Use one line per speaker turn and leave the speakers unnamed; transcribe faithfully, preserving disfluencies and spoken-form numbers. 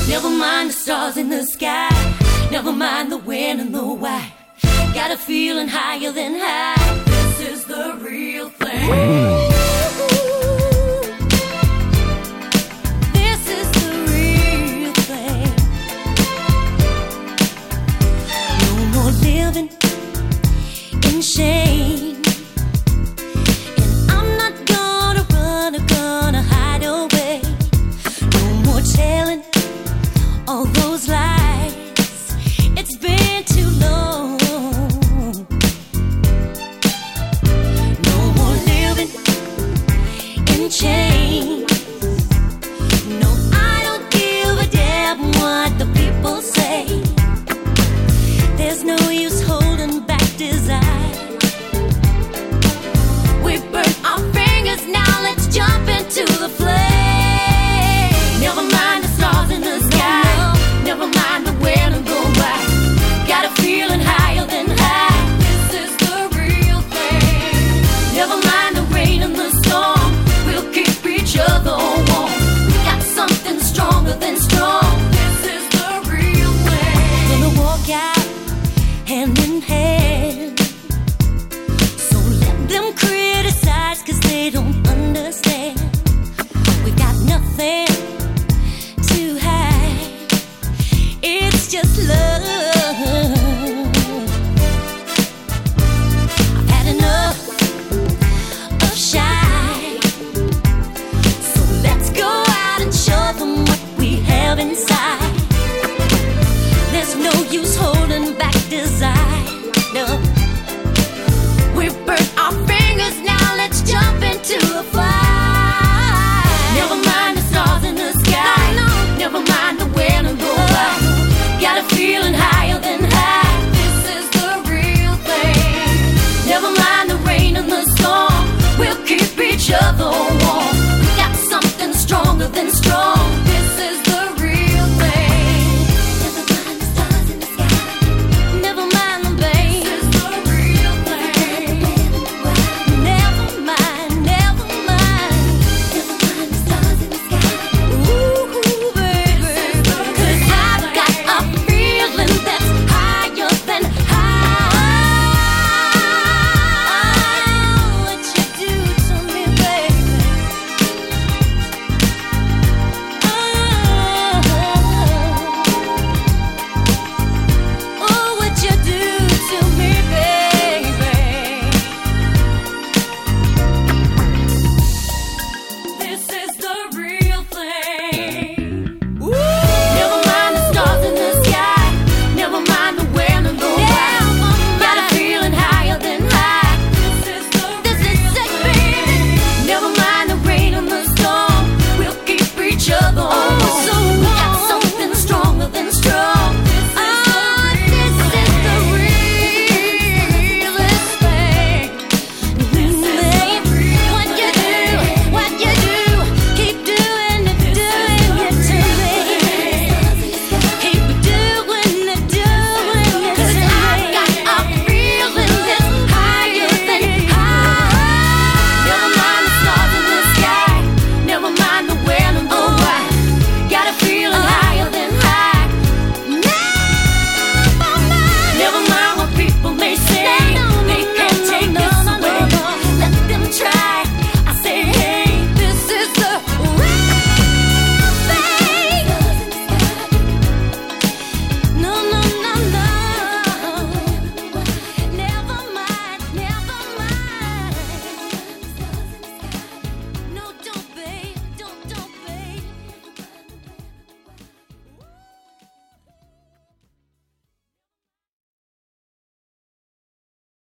Never mind the stars in the sky. Never mind the when and the why. Got a feeling higher than high. This is the real thing. This is the real thing. No more living in shame. And I'm not gonna run or gonna hide away. No more telling all those lies. It's been too long. No more living in chains. No, I don't give a damn what the people say. There's no use holding back desire. We burnt our fingers, now let's jump into the flame. Never mind the stars in the sky. Never mind the when and the why. Got a feeling higher than high. This is the real thing. Never mind the rain and the storm. We'll keep each other warm. We got something stronger than strong. This is the real thing. Gonna walk out hand in hand. So let them criticize, cause they don't understand. We got nothing to hide. It's just love.